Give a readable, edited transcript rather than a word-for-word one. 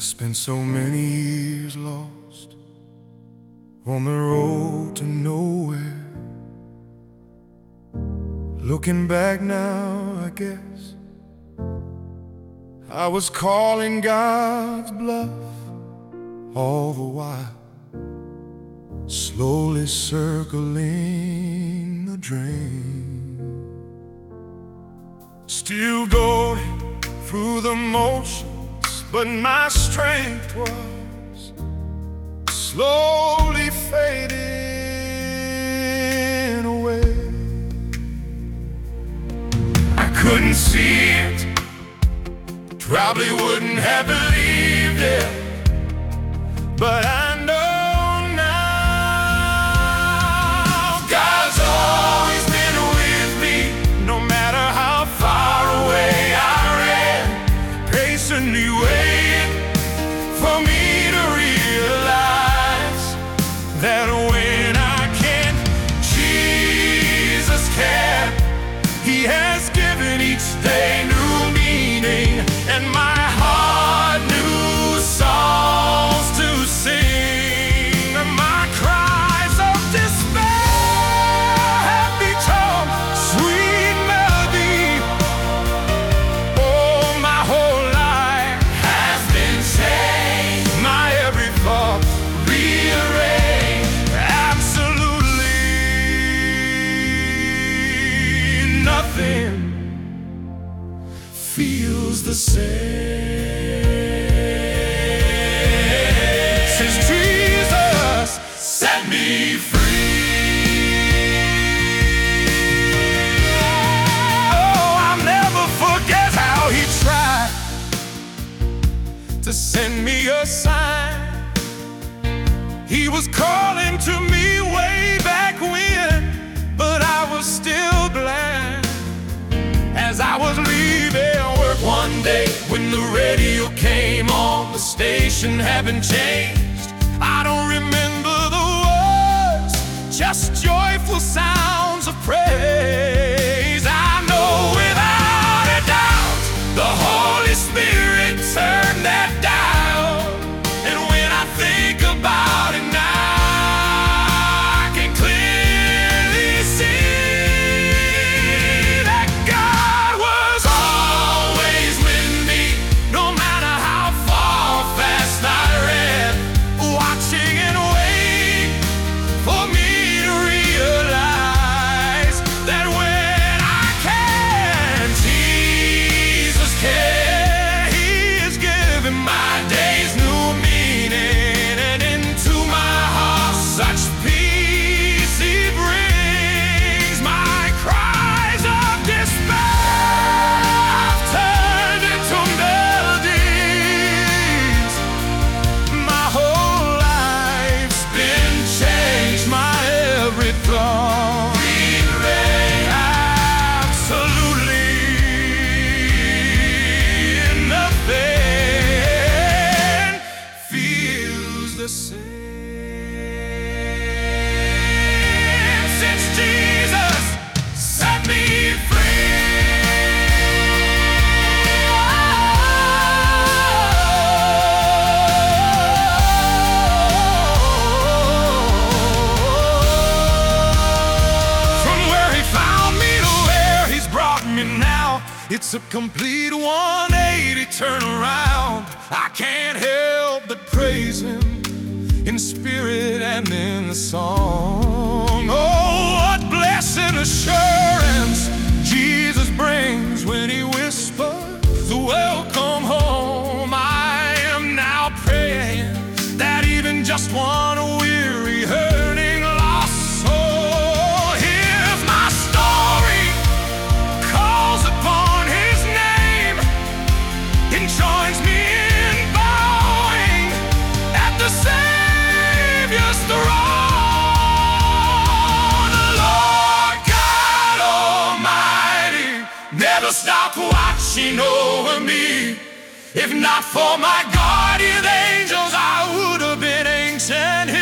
spent so many years lost on the road to nowhere. Looking back now, I guess I was calling God's bluff all the while, slowly circling the drain. Still going through the motions, but my strength was slowly fading away. I couldn't see it, probably wouldn't have believed it, but I know now God's always been with me. No matter how far away I ran, patiently waiting for me to realize that when I can't, Jesus can. He has given each day new meaning, and my heart new songs to sing. My cries of despair have become sweet melody. Oh, my whole life has been changed, my every thought rearranged. Absolutely nothing feels the same since Jesus set me free. Oh, I'll never forget how he tried to send me a sign. He was calling to me way back when, but I was still blind. As I was leaving work one day, when the radio came on, the station hadn't changed. I don't remember the words, just joyful sounds of praise. I know without a doubt the Holy Spirit turned that dial. And when I think about it now, I can clearly see that God was always with me, no matter how far or fast I ran, watching and waiting for me to realize that when I can, Jesus can. He is giving my days new meaning, and into my heart such peace he brings. My cries of despair have turned into melodies. My whole life's been changed, my every thought rearranged. Absolutely nothing feels the same since Jesus set me from where he found me to where he's brought me now. It's a complete 180 turnaround. I can't help but praise him in spirit and in song. Oh, what blessed assurance Jesus brings when he whispers, welcome home. I am now praying that even just one weary, hurting, lost soul hears my story, calls upon his name, and joins me in bowing at the Savior's throne. The Lord God Almighty never stopped watching over me. If not for my guardian angels, I would have been ancient.